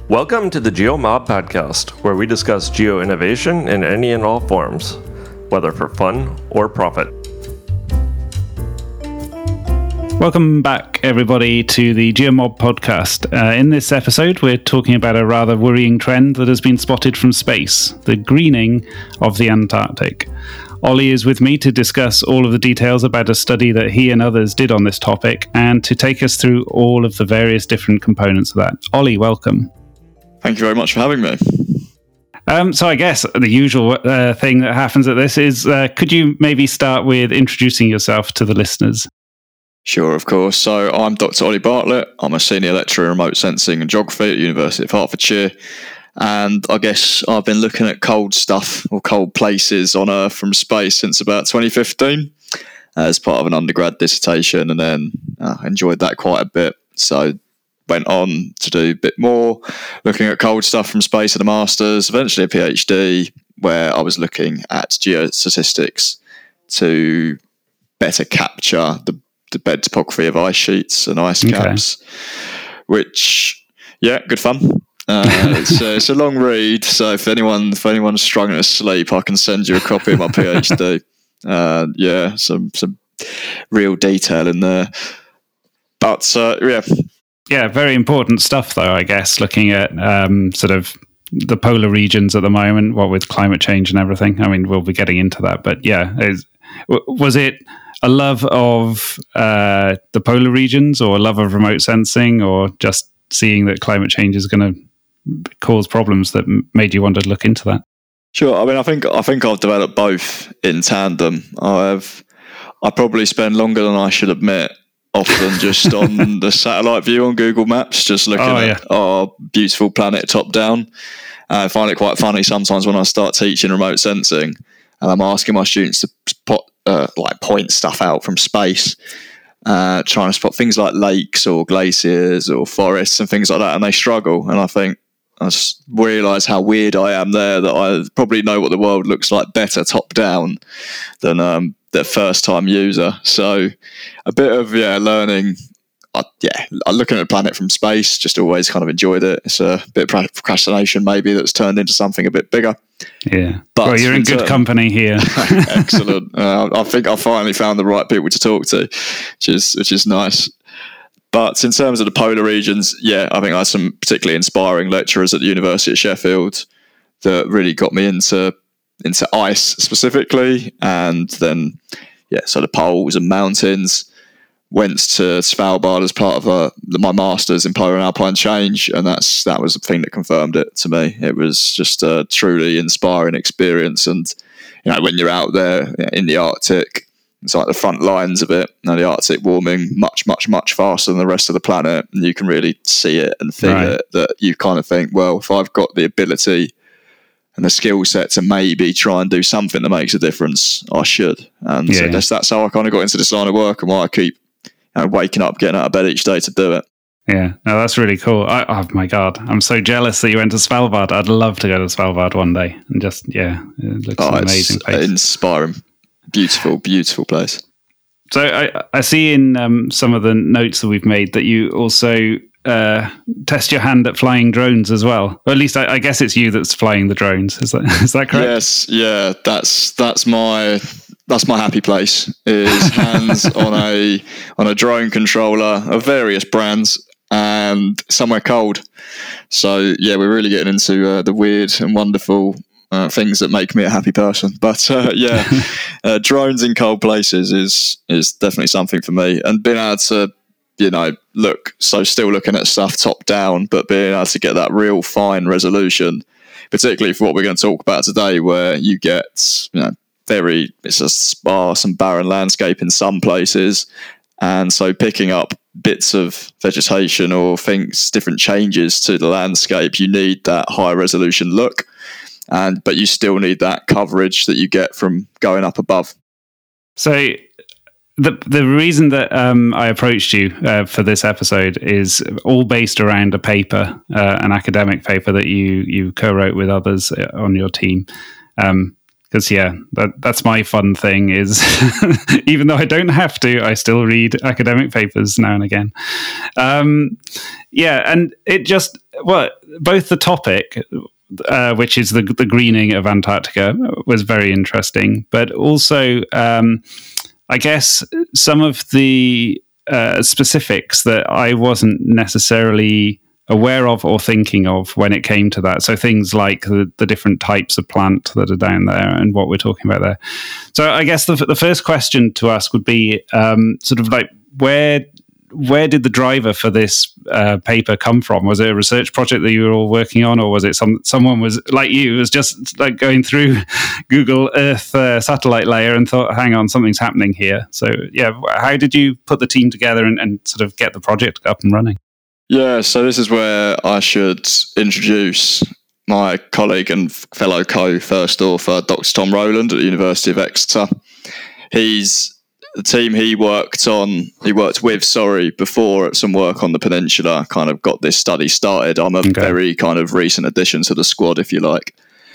Welcome to the GeoMob podcast, where we discuss geo-innovation in any and all forms, whether for fun or profit. Welcome back, everybody, to the GeoMob podcast. In this episode, we're talking about a rather worrying trend that has been spotted from space, the greening of the Antarctic. Ollie is with me to discuss all of the details about a study that he and others did on this topic and to take us through all of the various different components of that. Ollie, welcome. Thank you very much for having me. So I guess the usual thing that happens at this is, could you maybe start with introducing yourself to the listeners? Sure, of course. So I'm Dr. Ollie Bartlett. I'm a senior lecturer in remote sensing and geography at the University of Hertfordshire. And I guess I've been looking at cold stuff or cold places on Earth from space since about 2015 as part of an undergrad dissertation, and then enjoyed that quite a bit. So went on to do a bit more, looking at cold stuff from space at a master's, eventually a PhD, where I was looking at geostatistics to better capture the bed topography of ice sheets and ice caps, which, good fun. It's a long read, so if anyone's struggling to sleep, I can send you a copy of my PhD. Some real detail in there. But Yeah, very important stuff, though, I guess, looking at sort of the polar regions at the moment, what with climate change and everything. I mean, we'll be getting into that, but yeah, was it a love of the polar regions, or a love of remote sensing, or just seeing that climate change is going to cause problems that made you want to look into that? Sure. I mean, I think I've developed both in tandem. I probably spend longer than I should admit, often just on the satellite view on Google Maps, just looking at our beautiful planet top down. I find it quite funny sometimes when I start teaching remote sensing and I'm asking my students to point stuff out from space, trying to spot things like lakes or glaciers or forests and things like that, and they struggle. And I just realise how weird I am there, that I probably know what the world looks like better top down than the first time user. So a bit of learning. Looking at the planet from space, just always kind of enjoyed it. It's a bit of procrastination maybe that's turned into something a bit bigger. Yeah, but you're in good company here. Excellent. I think I finally found the right people to talk to, which is nice. But in terms of the polar regions, I think I had some particularly inspiring lecturers at the University of Sheffield that really got me into ice specifically, and then so the poles and mountains. Went to Svalbard as part of my master's in polar and alpine change, and that was the thing that confirmed it to me. It was just a truly inspiring experience, and when you're out there in the Arctic, it's like the front lines of it. The Arctic warming much, much, much faster than the rest of the planet, and you can really see it and feel it. That you kind of think, well, if I've got the ability and the skill set to maybe try and do something that makes a difference, I should. And so that's how I kind of got into this line of work, and why I keep waking up, getting out of bed each day to do it. Yeah, no, that's really cool. Oh my God, I'm so jealous that you went to Svalbard. I'd love to go to Svalbard one day and just, it looks an amazing place. Inspiring. Beautiful, beautiful place. So I see in some of the notes that we've made that you also test your hand at flying drones as well. Or at least I guess it's you that's flying the drones. Is that correct? Yes, yeah. That's my happy place. Is hands on a drone controller of various brands and somewhere cold. So we're really getting into the weird and wonderful things that make me a happy person. But drones in cold places is definitely something for me, and being able to still looking at stuff top down, but being able to get that real fine resolution, particularly for what we're going to talk about today, where you get it's a sparse and barren landscape in some places, and so picking up bits of vegetation or different changes to the landscape, you need that high resolution look, but you still need that coverage that you get from going up above. So the reason that I approached you for this episode is all based around a paper, an academic paper that you co-wrote with others on your team. Because that's my fun thing is even though I don't have to, I still read academic papers now and again. And it just both the topic, which is the greening of Antarctica, was very interesting, but also I guess some of the specifics that I wasn't necessarily aware of or thinking of when it came to that. So things like the different types of plant that are down there and what we're talking about there. So I guess the first question to ask would be sort of like where did the driver for this paper come from? Was it a research project that you were all working on, or was it someone was like you was just like going through Google Earth satellite layer and thought, hang on, something's happening here? So how did you put the team together and sort of get the project up and running? Yeah, so this is where I should introduce my colleague and fellow co-first author, Dr. Tom Rowland at the University of Exeter. He's the team he worked with before at some work on the peninsula, kind of got this study started. I'm a very kind of recent addition to the squad, if you like.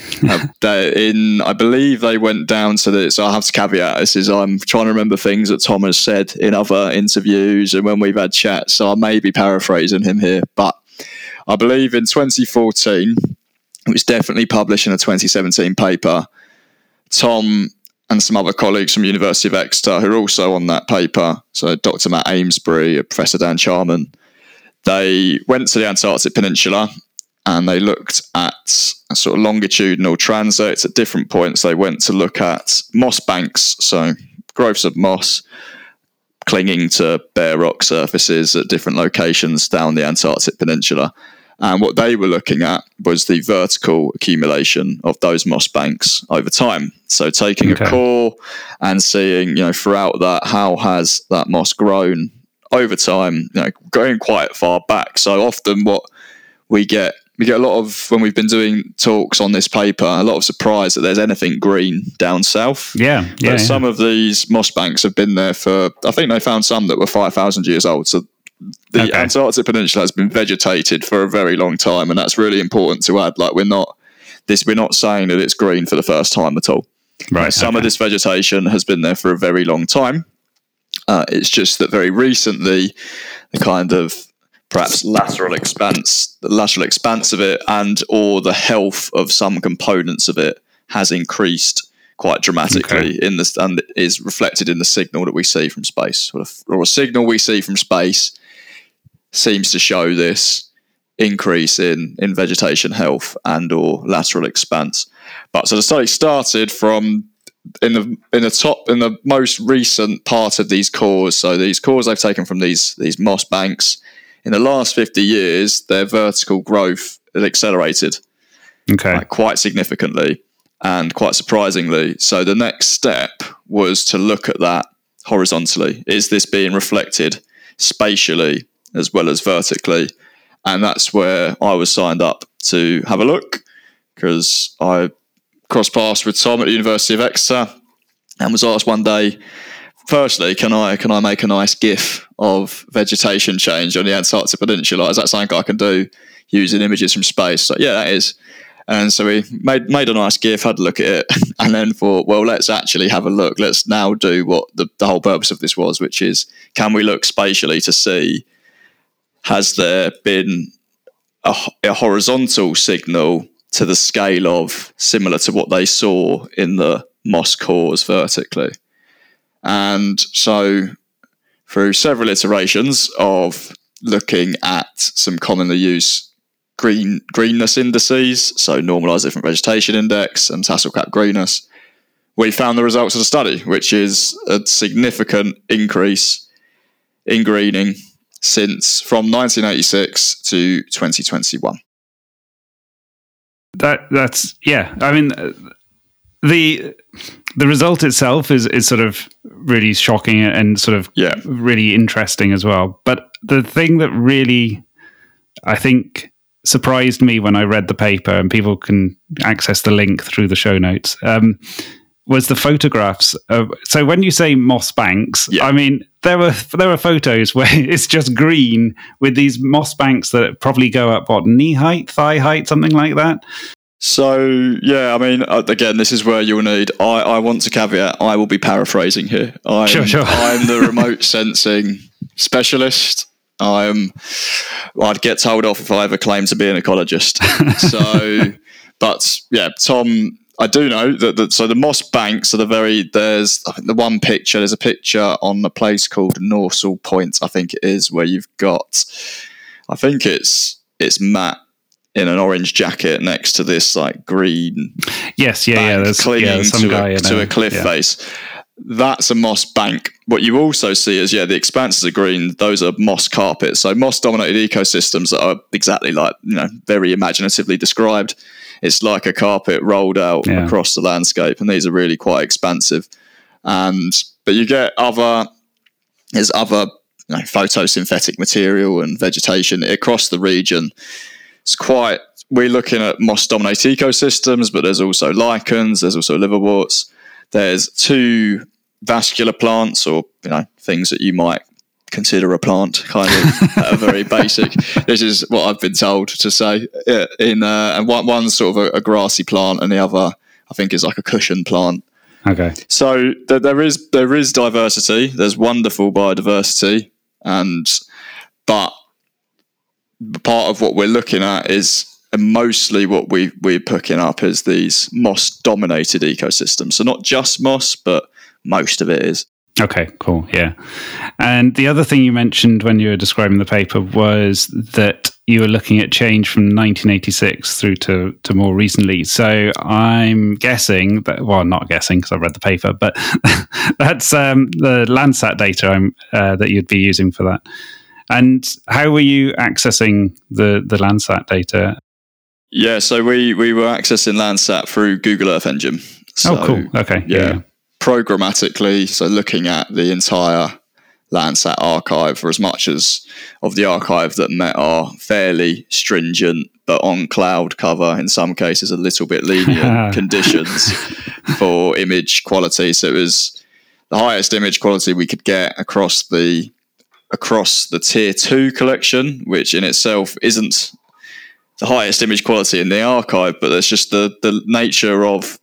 I believe they went down to the, so I have to caveat this is I'm trying to remember things that Tom has said in other interviews and when we've had chats, so I may be paraphrasing him here, but I believe in 2014, it was definitely published in a 2017 paper, Tom and some other colleagues from University of Exeter who are also on that paper, so Dr. Matt Amesbury, Professor Dan Charman, they went to the Antarctic Peninsula and they looked at sort of longitudinal transects at different points. They went to look at moss banks, so growths of moss clinging to bare rock surfaces at different locations down the Antarctic Peninsula. And what they were looking at was the vertical accumulation of those moss banks over time. So taking a core and seeing, throughout that, how has that moss grown over time, going quite far back. So often what we get a lot of, when we've been doing talks on this paper, a lot of surprise that there's anything green down south. But some of these moss banks have been there for, I think they found some that were 5,000 years old. So the Antarctic Peninsula has been vegetated for a very long time, and that's really important to add. Like we're not saying that it's green for the first time at all. Right. Some of this vegetation has been there for a very long time. It's just that very recently, the kind of perhaps lateral expanse of it and or the health of some components of it has increased quite dramatically in this, and is reflected in the signal that we see from space. Or a signal we see from space seems to show this increase in vegetation health and or lateral expanse. But so the study started from in the most recent part of these cores. So these cores they've taken from these moss banks. In the last 50 years, their vertical growth has accelerated quite significantly and quite surprisingly. So the next step was to look at that horizontally. Is this being reflected spatially as well as vertically? And that's where I was signed up to have a look, because I crossed paths with Tom at the University of Exeter and was asked one day, firstly, can I make a nice GIF of vegetation change on the Antarctic Peninsula? Is that something I can do using images from space? So yeah, that is. And so we made a nice GIF, had a look at it, and then thought, well, let's actually have a look. Let's now do what the whole purpose of this was, which is, can we look spatially to see, has there been a horizontal signal to the scale of similar to what they saw in the moss cores vertically? And so through several iterations of looking at some commonly used greenness indices, so normalised different vegetation index and tassel cap greenness, we found the results of the study, which is a significant increase in greening from 1986 to 2021. That's I mean, the result itself is sort of really shocking and sort of really interesting as well. But the thing that really, I think, surprised me when I read the paper, and people can access the link through the show notes, was the photographs. So when you say moss banks, I mean, there were photos where it's just green with these moss banks that probably go up, knee height, thigh height, something like that. So, yeah, I mean, again, this is where you'll need, I want to caveat, I will be paraphrasing here. Sure. I'm the remote sensing specialist. I'd get told off if I ever claimed to be an ecologist. So, but yeah, Tom, I do know that so the Moss Banks are there's I think there's a picture on a place called Norsal Point, I think it is, where you've got, I think it's Matt in an orange jacket next to this like green there's clinging some guy to a cliff face. That's a moss bank. What you also see is the expanses are green. Those are moss carpets. So moss dominated ecosystems that are exactly like, very imaginatively described. It's like a carpet rolled out across the landscape, and these are really quite expansive. But you get there's other photosynthetic material and vegetation across the region. We're looking at moss-dominated ecosystems, but there's also lichens, there's also liverworts. There's 2 vascular plants, or things that you might consider a plant, kind of at a very basic. This is what I've been told to say. And one's sort of a grassy plant, and the other, I think, is like a cushion plant. Okay. So there is diversity. There's wonderful biodiversity, but part of what we're looking at is, and mostly what we're picking up is these moss-dominated ecosystems. So not just moss, but most of it is. Okay, cool, yeah. And the other thing you mentioned when you were describing the paper was that you were looking at change from 1986 through to more recently. So I'm guessing that, well, not guessing because I've read the paper, but that's the Landsat data that you'd be using for that. And how were you accessing the Landsat data? Yeah, so we were accessing Landsat through Google Earth Engine. So, cool. Okay. Yeah. Programmatically, so looking at the entire Landsat archive, for as much as of the archive that met our fairly stringent, but on cloud cover, in some cases a little bit lenient conditions for image quality. So it was the highest image quality we could get across the tier 2 collection, which in itself isn't the highest image quality in the archive, but there's just the nature of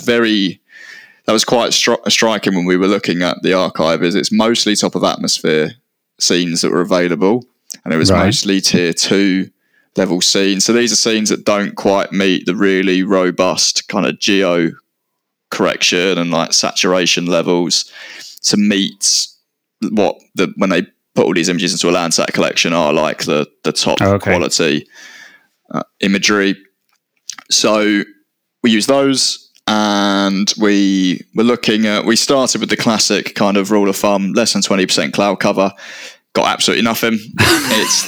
that was quite striking when we were looking at the archive. Is it's mostly top of atmosphere scenes that were available, and it was mostly tier 2 level scenes. So these are scenes that don't quite meet the really robust kind of geo correction and like saturation levels to meet what when they put all these images into a Landsat collection are like the top quality imagery. So we use those, and we started with the classic kind of rule of thumb, less than 20% cloud cover. Got absolutely nothing. It's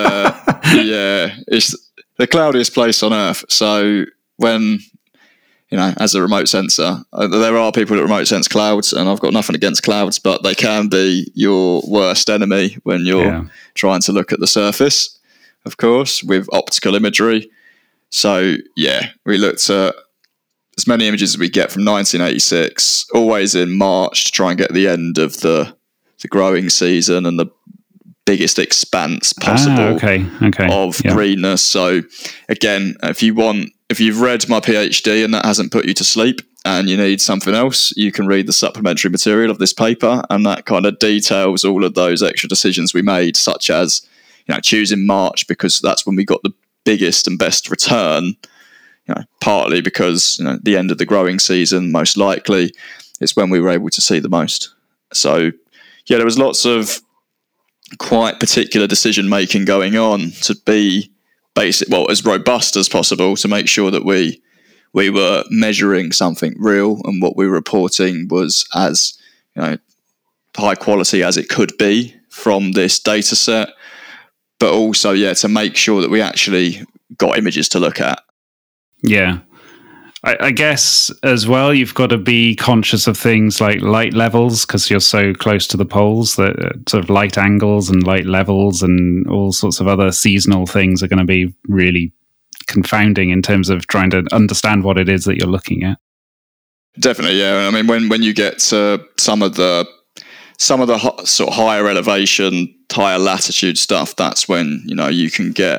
it's the cloudiest place on Earth. So when, as a remote sensor, there are people that remote sense clouds, and I've got nothing against clouds, but they can be your worst enemy when you're trying to look at the surface, of course, with optical imagery. So, we looked at as many images as we get from 1986, always in March, to try and get the end of the growing season and the biggest expanse possible of greenness. So, again, if you've read my PhD and that hasn't put you to sleep and you need something else, you can read the supplementary material of this paper, and that kind of details all of those extra decisions we made, such as choosing March because that's when we got the biggest and best return, partly because the end of the growing season, most likely, is when we were able to see the most. So, there was lots of quite particular decision making going on to be as robust as possible to make sure that we were measuring something real, and what we were reporting was as high quality as it could be from this data set, but also to make sure that we actually got images to look at. Yeah. I guess as well, you've got to be conscious of things like light levels, because you're so close to the poles that sort of light angles and light levels and all sorts of other seasonal things are going to be really confounding in terms of trying to understand what it is that you're looking at. Definitely, yeah. I mean, when you get to some of the sort of higher elevation, higher latitude stuff, that's when you can get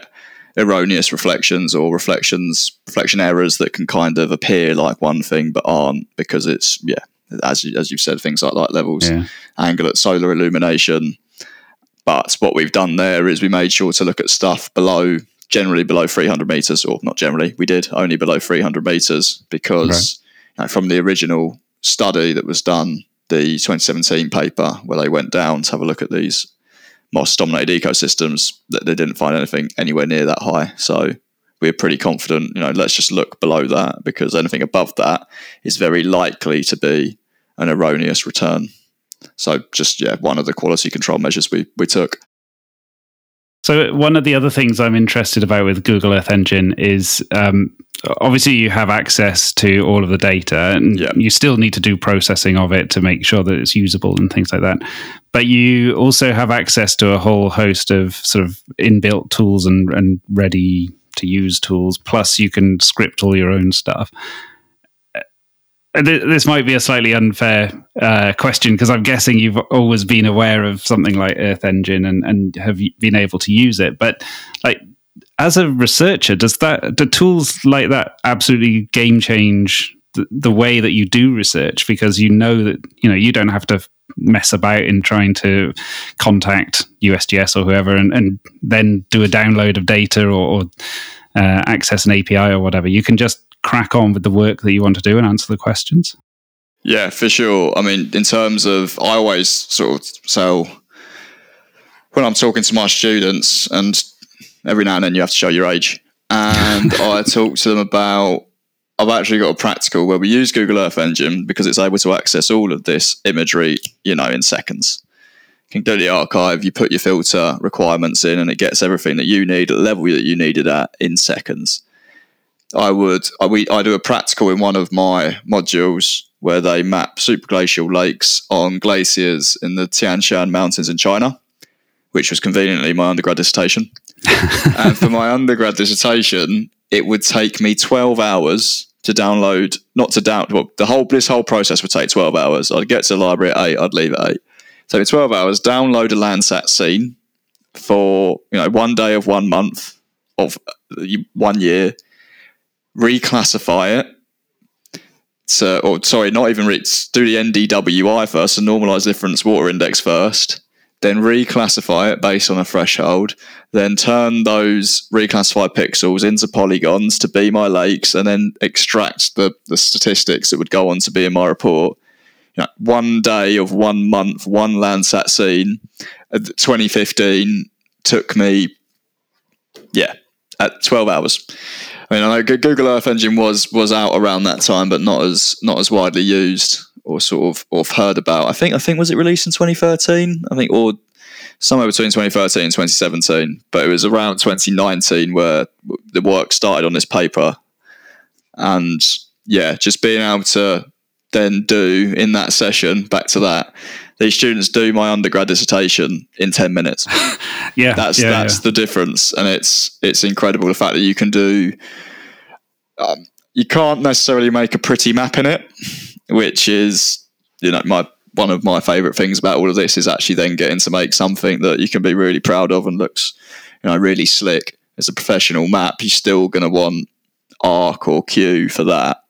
erroneous reflections or reflection errors that can kind of appear like one thing but aren't, because it's as you've said, things like light levels, angle at solar illumination. But what we've done there is we made sure to look at stuff generally below 300 meters, or not generally, we did only below 300 meters, because from the original study that was done, the 2017 paper where they went down to have a look at these moss-dominated ecosystems, that they didn't find anything anywhere near that high. So we're pretty confident, let's just look below that, because anything above that is very likely to be an erroneous return. So just, one of the quality control measures we took. So one of the other things I'm interested about with Google Earth Engine is obviously you have access to all of the data, and you still need to do processing of it to make sure that it's usable and things like that. But you also have access to a whole host of sort of inbuilt tools and ready to use tools. Plus you can script all your own stuff. This might be a slightly unfair question, because I'm guessing you've always been aware of something like Earth Engine and have been able to use it. But as a researcher, do tools like that absolutely game change the way that you do research? Because that you don't have to mess about in trying to contact USGS or whoever and then do a download of data or access an API or whatever. You can just crack on with the work that you want to do and answer the questions. Yeah, for sure. I mean, in terms of, I always sort of tell, when I'm talking to my students, and every now and then you have to show your age, and I talk to them about, I've actually got a practical where we use Google Earth Engine because it's able to access all of this imagery, in seconds. You can go to the archive, you put your filter requirements in, and it gets everything that you need at the level that you need it at in seconds. I do a practical in one of my modules where they map superglacial lakes on glaciers in the Tian Shan Mountains in China, which was conveniently my undergrad dissertation. And for my undergrad dissertation, it would take me 12 hours to download, this whole process would take 12 hours. I'd get to the library at 8, I'd leave at 8. So 12 hours, download a Landsat scene for, 1 day of 1 month of 1 year, reclassify it do the NDWI first, the normalized difference water index first, then reclassify it based on a threshold, then turn those reclassified pixels into polygons to be my lakes, and then extract the statistics that would go on to be in my report. 1 day of 1 month, one Landsat scene, 2015 took me at 12 hours. I mean, I know Google Earth Engine was out around that time, but not as widely used or sort of heard about. I think was it released in 2013? I think, or somewhere between 2013 and 2017. But it was around 2019 where the work started on this paper, and just being able to then do in that session, back to that, these students do my undergrad dissertation in 10 minutes. That's the difference, and it's incredible the fact that you can do. You can't necessarily make a pretty map in it, which is one of my favourite things about all of this is actually then getting to make something that you can be really proud of and looks really slick. As a professional map, you're still going to want Arc or Q for that.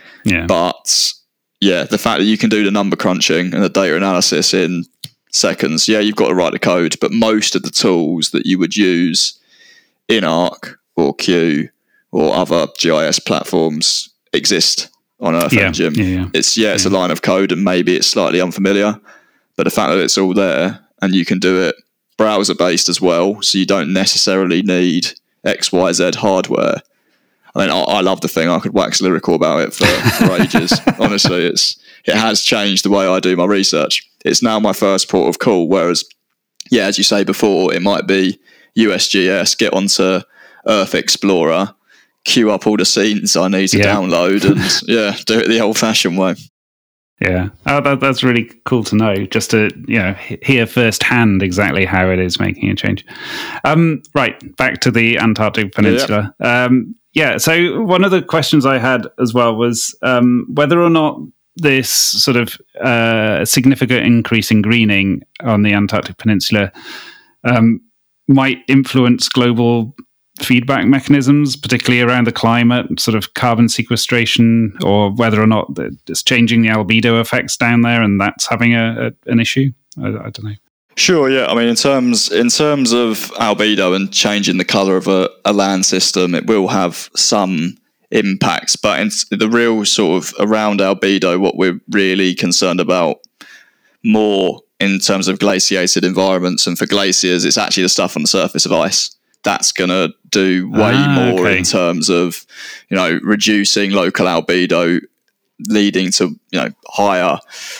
But the fact that you can do the number crunching and the data analysis in seconds, you've got to write the code, but most of the tools that you would use in Arc or Q or other GIS platforms exist on Earth Engine. It's a line of code, and maybe it's slightly unfamiliar, but the fact that it's all there and you can do it browser based as well, so you don't necessarily need XYZ hardware. I mean, I love the thing. I could wax lyrical about it for ages. Honestly, it has changed the way I do my research. It's now my first port of call, whereas, as you say before, it might be USGS, get onto Earth Explorer, queue up all the scenes I need to download, and do it the old-fashioned way. Yeah, that's really cool to know, just to hear firsthand exactly how it is making a change. Right, back to the Antarctic Peninsula. So one of the questions I had as well was whether or not this sort of significant increase in greening on the Antarctic Peninsula might influence global feedback mechanisms, particularly around the climate, sort of carbon sequestration, or whether or not it's changing the albedo effects down there, and that's having an issue? I don't know. Sure, yeah. I mean, in terms of albedo and changing the colour of a land system, it will have some impacts. But in the real sort of around albedo, what we're really concerned about more in terms of glaciated environments, and for glaciers, it's actually the stuff on the surface of ice. That's going to do way more in terms of, reducing local albedo, leading to, higher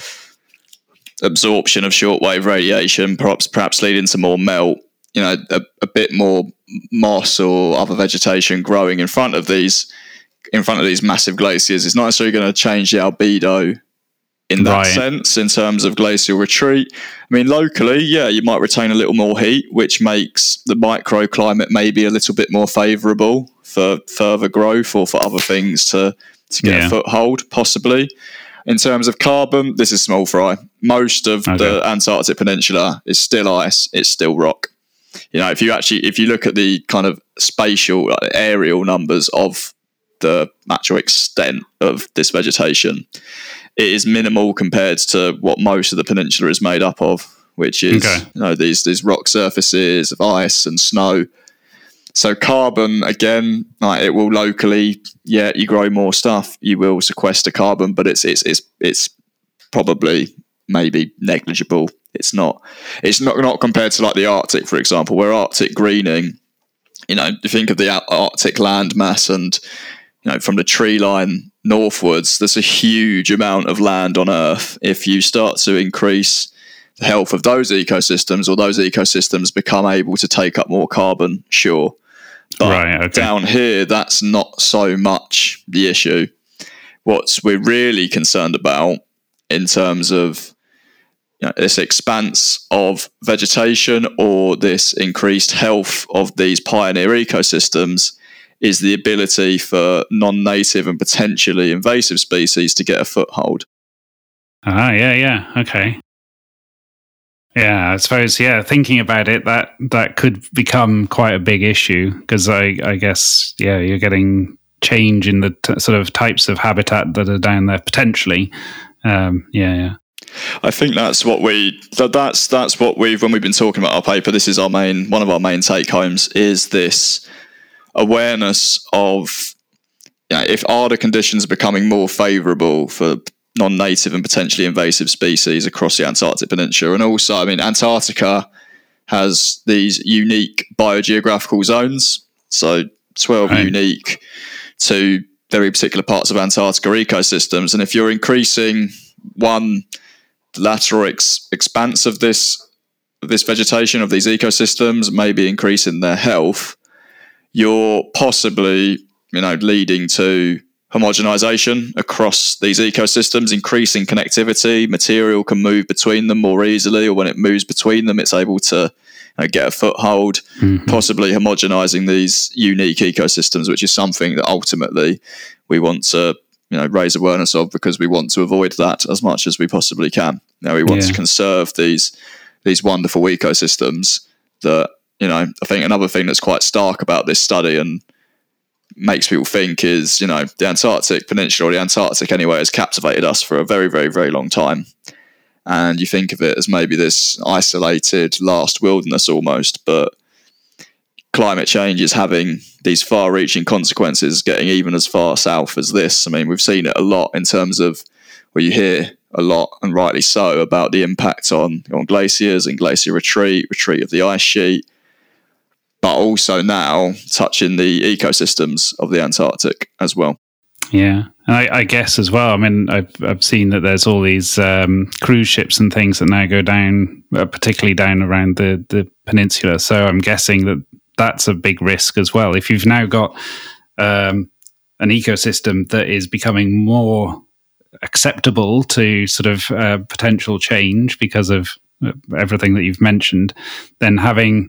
absorption of shortwave radiation, perhaps leading to more melt, a bit more moss or other vegetation growing in front of these massive glaciers. It's not necessarily going to change the albedo in that sense, in terms of glacial retreat. I mean, locally, you might retain a little more heat, which makes the microclimate maybe a little bit more favourable for further growth or for other things to get a foothold, possibly. In terms of carbon, this is small fry. Most of the Antarctic Peninsula is still ice. It's still rock. If you look at the kind of spatial aerial numbers of the actual extent of this vegetation, it is minimal compared to what most of the peninsula is made up of, which is these rock surfaces of ice and snow. So carbon, again, it will locally, you grow more stuff, you will sequester carbon, but it's probably maybe negligible. It's not compared to like the Arctic, for example, where Arctic greening, you think of the Arctic land mass, and from the tree line northwards, there's a huge amount of land on Earth. If you start to increase the health of those ecosystems, or those ecosystems become able to take up more carbon, sure. But down here, that's not so much the issue. What we're really concerned about in terms of this expanse of vegetation or this increased health of these pioneer ecosystems is the ability for non-native and potentially invasive species to get a foothold. Okay. Yeah, I suppose, thinking about it, that could become quite a big issue, because I guess, you're getting change in the sort of types of habitat that are down there, potentially. I think that's what we've, when we've been talking about our paper, this is one of our main take-homes, is this awareness of, if are the conditions becoming more favourable for non-native and potentially invasive species across the Antarctic Peninsula. And also, I mean, Antarctica has these unique biogeographical zones, so 12 unique to very particular parts of Antarctica ecosystems. And if you're increasing the lateral expanse of this vegetation, of these ecosystems, maybe increasing their health, you're possibly, leading to homogenization across these ecosystems, increasing connectivity. Material can move between them more easily, or when it moves between them, it's able to get a foothold, possibly homogenizing these unique ecosystems, which is something that ultimately we want to raise awareness of, because we want to avoid that as much as we possibly can. We want to conserve these wonderful ecosystems. That I think another thing that's quite stark about this study and makes people think is, the Antarctic Peninsula, or the Antarctic anyway, has captivated us for a very, very, very long time. And you think of it as maybe this isolated last wilderness almost, but climate change is having these far-reaching consequences, getting even as far south as this. I mean, we've seen it a lot in terms of where you hear a lot, and rightly so, about the impact on glaciers and glacier retreat of the ice sheet, but also now touching the ecosystems of the Antarctic as well. Yeah, and I guess as well, I mean, I've seen that there's all these cruise ships and things that now go down, particularly down around the peninsula. So I'm guessing that that's a big risk as well. If you've now got an ecosystem that is becoming more acceptable to sort of potential change because of everything that you've mentioned, then having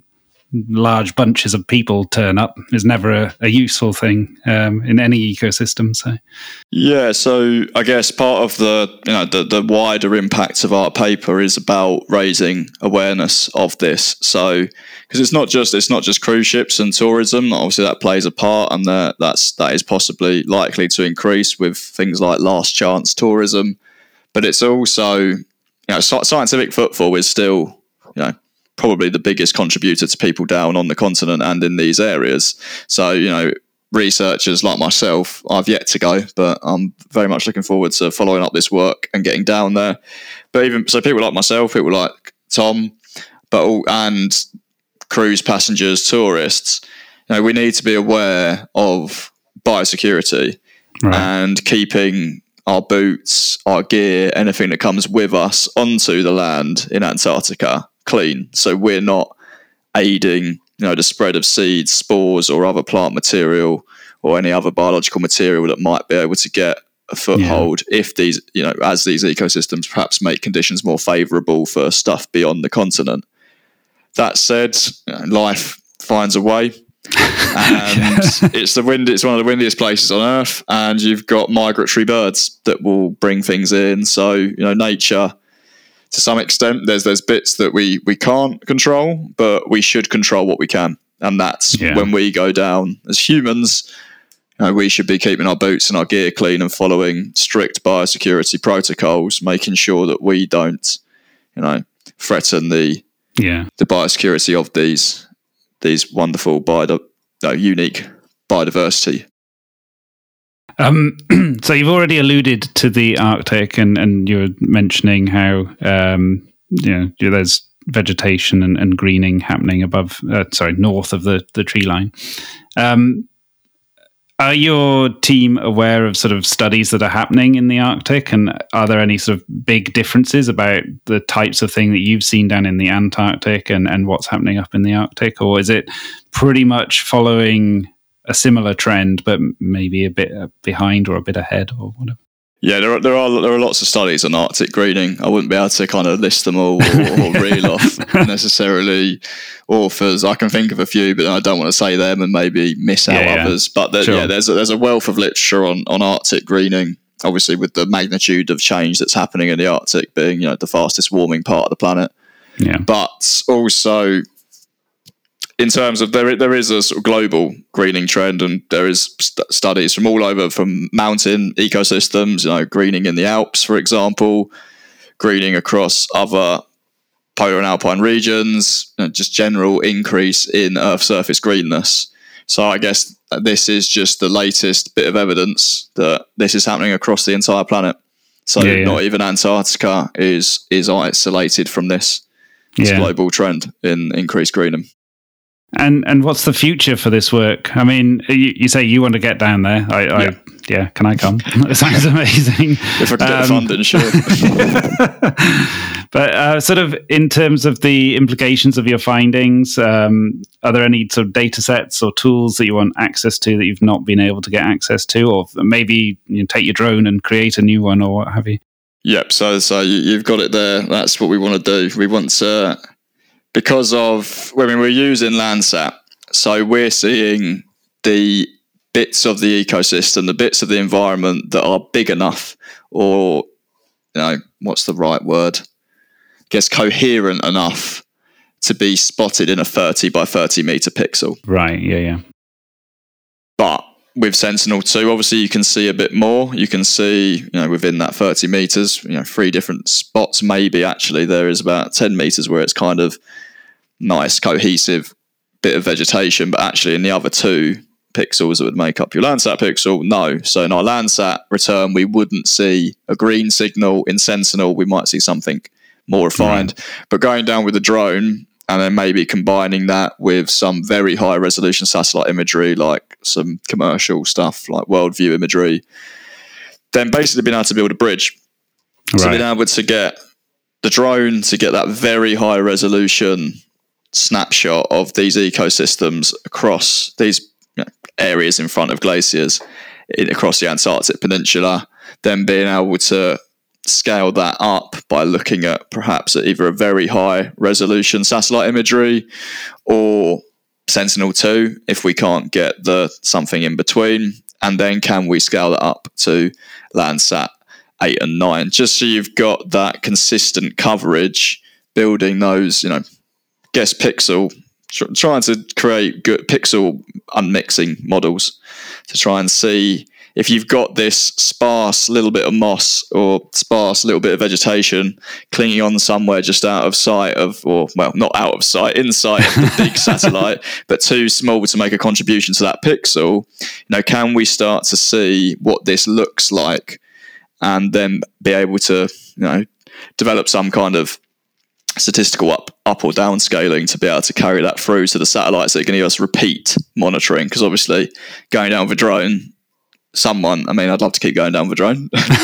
large bunches of people turn up is never a useful thing in any ecosystem. So yeah, so I guess part of the wider impact of our paper is about raising awareness of this. So because it's not just cruise ships and tourism. Obviously, that plays a part, and that is possibly likely to increase with things like last chance tourism. But it's also, scientific footfall is still, probably the biggest contributor to people down on the continent and in these areas. So, researchers like myself, I've yet to go, but I'm very much looking forward to following up this work and getting down there. But even so, people like myself, people like Tom, and cruise passengers, tourists, we need to be aware of biosecurity and keeping our boots, our gear, anything that comes with us onto the land in Antarctica clean, so we're not aiding the spread of seeds, spores, or other plant material or any other biological material that might be able to get a foothold if these, as these ecosystems perhaps make conditions more favourable for stuff beyond the continent. That said, life finds a way. And it's one of the windiest places on Earth, and you've got migratory birds that will bring things in. So nature, to some extent, there's bits that we can't control, but we should control what we can, and that's when we go down as humans. We should be keeping our boots and our gear clean and following strict biosecurity protocols, making sure that we don't threaten the biosecurity of these wonderful unique biodiversity. So you've already alluded to the Arctic, and you're mentioning how there's vegetation and greening happening north of the tree line. Are your team aware of sort of studies that are happening in the Arctic, and are there any sort of big differences about the types of thing that you've seen down in the Antarctic and what's happening up in the Arctic, or is it pretty much following a similar trend, but maybe a bit behind or a bit ahead or whatever? Yeah, there are lots of studies on Arctic greening. I wouldn't be able to kind of list them all or reel off necessarily authors. I can think of a few, but I don't want to say them and maybe miss out others. But there's a wealth of literature on Arctic greening. Obviously, with the magnitude of change that's happening in the Arctic being the fastest warming part of the planet. Yeah. But also, in terms of there is a sort of global greening trend, and there is studies from all over, from mountain ecosystems, greening in the Alps, for example, greening across other polar and alpine regions, just general increase in Earth's surface greenness. So I guess this is just the latest bit of evidence that this is happening across the entire planet. So not even Antarctica is isolated from this global trend in increased greening. And what's the future for this work? I mean, you say you want to get down there. Can I come? It sounds amazing. If I can get funding, sure. But sort of in terms of the implications of your findings, are there any sort of data sets or tools that you want access to that you've not been able to get access to, or maybe take your drone and create a new one or what have you? Yep. So you've got it there. That's what we want to do. We want to... Because we're using Landsat, so we're seeing the bits of the ecosystem, the bits of the environment that are big enough, or what's the right word? I guess coherent enough to be spotted in a 30 by 30 meter pixel. Right. Yeah. But with Sentinel-2, obviously you can see a bit more. You can see, within that 30 meters, 3 different spots. Maybe actually there is about 10 meters where it's kind of nice, cohesive bit of vegetation, but actually in the other 2 pixels that would make up your Landsat pixel, no. So in our Landsat return, we wouldn't see a green signal. In Sentinel, we might see something more refined. Right. But going down with the drone, and then maybe combining that with some very high resolution satellite imagery, like some commercial stuff like Worldview imagery, then basically being able to build a bridge. Right. So being able to get the drone to get that very high resolution snapshot of these ecosystems across these areas in front of glaciers across the Antarctic Peninsula, then being able to scale that up by looking at perhaps at either a very high resolution satellite imagery or Sentinel-2 if we can't get something in between? And then can we scale that up to Landsat 8 and 9, just so you've got that consistent coverage, building those, guess pixel, trying to create good pixel unmixing models to try and see if you've got this sparse little bit of moss or sparse little bit of vegetation clinging on somewhere just out of sight of, or well, not out of sight, in sight of the big satellite, but too small to make a contribution to that pixel. Can we start to see what this looks like, and then be able to, develop some kind of statistical up or down scaling to be able to carry that through to the satellites that are going to give us repeat monitoring? Because obviously, going down with a drone, I'd love to keep going down with a drone,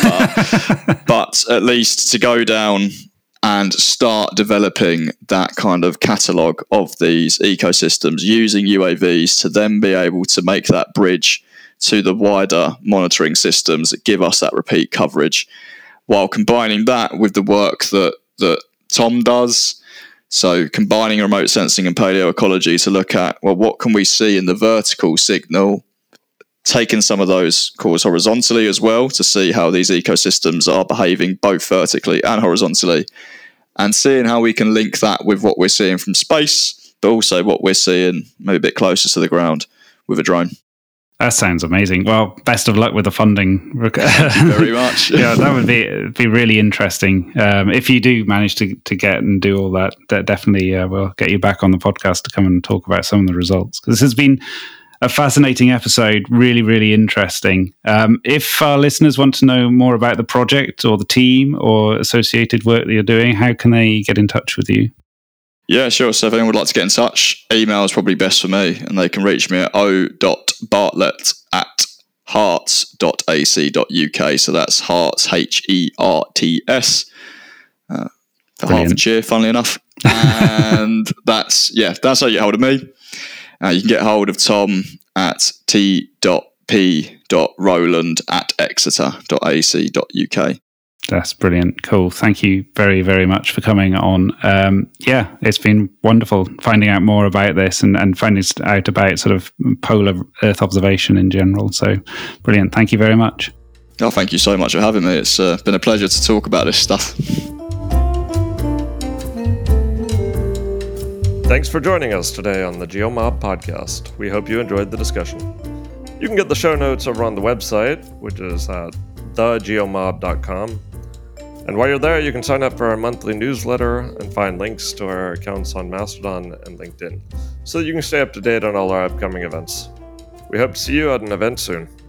but at least to go down and start developing that kind of catalogue of these ecosystems using UAVs to then be able to make that bridge to the wider monitoring systems that give us that repeat coverage, while combining that with the work that Tom does. So combining remote sensing and paleoecology to look at, well, what can we see in the vertical signal, taking some of those calls horizontally as well to see how these ecosystems are behaving both vertically and horizontally, and seeing how we can link that with what we're seeing from space, but also what we're seeing maybe a bit closer to the ground with a drone. That sounds amazing. Well, best of luck with the funding. Thank you very much. Yeah, that would be really interesting. If you do manage to get and do all that, definitely we'll get you back on the podcast to come and talk about some of the results. This has been a fascinating episode, really, really interesting. If our listeners want to know more about the project or the team or associated work that you're doing, how can they get in touch with you? Yeah, sure. So if anyone would like to get in touch, email is probably best for me, and they can reach me at o.bartlett@herts.ac.uk. So that's Herts, Herts, for Hertfordshire, funnily enough. And that's how you get hold of me. You can get hold of Tom at t.p.roland@exeter.ac.uk. That's brilliant. Cool. Thank you very, very much for coming on. It's been wonderful finding out more about this and finding out about sort of polar Earth observation in general. So brilliant. Thank you very much. Oh, thank you so much for having me. It's been a pleasure to talk about this stuff. Thanks for joining us today on the GeoMob podcast. We hope you enjoyed the discussion. You can get the show notes over on the website, which is at thegeomob.com. And while you're there, you can sign up for our monthly newsletter and find links to our accounts on Mastodon and LinkedIn, so that you can stay up to date on all our upcoming events. We hope to see you at an event soon.